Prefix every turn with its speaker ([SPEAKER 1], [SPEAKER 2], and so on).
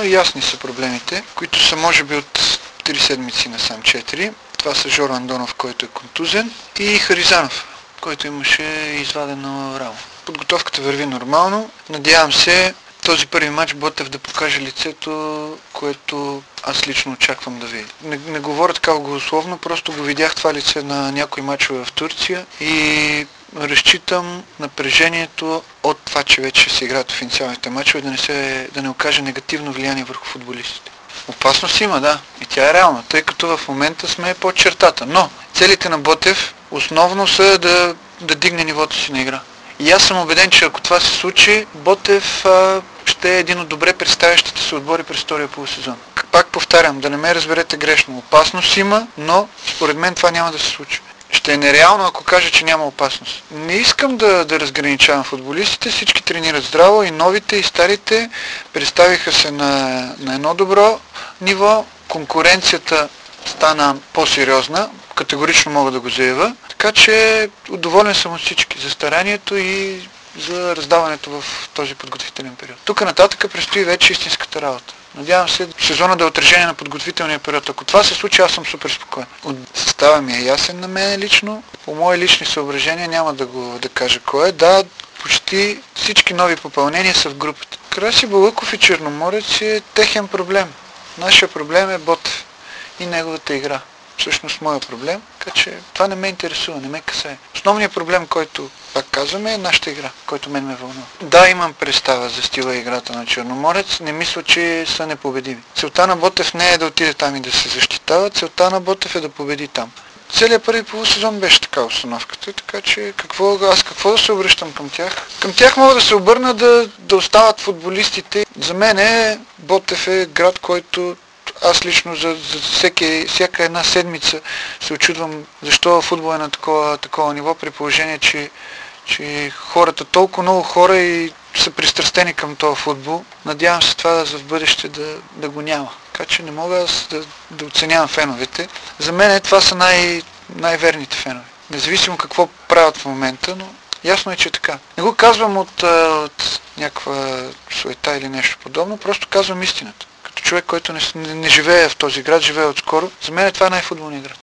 [SPEAKER 1] Ясни са проблемите, които са може би от 3 седмици насам 4. Това са Жоро Андонов, който е контузен, и Харизанов, който имаше извадено рамо. Подготовката върви нормално. Надявам се този първи матч Ботев да покаже лицето, което аз лично очаквам да видя. Не говоря така голословно, просто го видях това лице на някои мачове в Турция и разчитам напрежението от това, че вече се играят официалните мачове, да не окаже негативно влияние върху футболистите. Опасност има, да. И тя е реална, тъй като в момента сме под чертата. Но целите на Ботев основно са да дигне нивото си на игра. И аз съм убеден, че ако това се случи, Ботев ще е един от добре представящите се отбори през втория полусезон. Пак повтарям, да не ме разберете грешно. Опасност има, но според мен това няма да се случи. Ще е нереално, ако кажа, че няма опасност. Не искам да разграничавам футболистите, всички тренират здраво, и новите, и старите представиха се на едно добро ниво. Конкуренцията стана по-сериозна, категорично мога да го заявя. Така че доволен съм от всички за старанието и за раздаването в този подготвителен период. Тук нататък предстои вече истинската работа. Надявам се сезона да е отражение на подготвителния период. Ако това се случи, аз съм супер спокоен. Състава ми е ясен на мен лично. По мои лични съображения няма да кажа кой е. Да, почти всички нови попълнения са в групата. Краси Балъков и Черноморец е техен проблем. Нашия проблем е Ботев и неговата игра. Всъщност моя проблем, така че това не ме интересува, не ме касае. Основният проблем, който пак казваме, е нашата игра, който мен ме вълнува. Да, имам представа за стила и играта на Черноморец, не мисля, че са непобедими. Целта на Ботев не е да отиде там и да се защитава, целта на Ботев е да победи там. Целият първи полусезон беше така установката, така че какво да се обръщам към тях? Към тях мога да се обърна да остават футболистите. За мен Ботев е град, който аз лично за всяка една седмица се очудвам защо футбол е на такова ниво, при положение, че хората, толкова много хора и са пристрастени към този футбол. Надявам се това за в бъдеще да го няма. Така че не мога аз да оценявам феновете. За мен това са най-верните фенове. Независимо какво правят в момента, но ясно е, че е така. Не го казвам от някаква суета или нещо подобно, просто казвам истината. Човек, който не живее в този град, живее отскоро. За мен това е най-футболният град.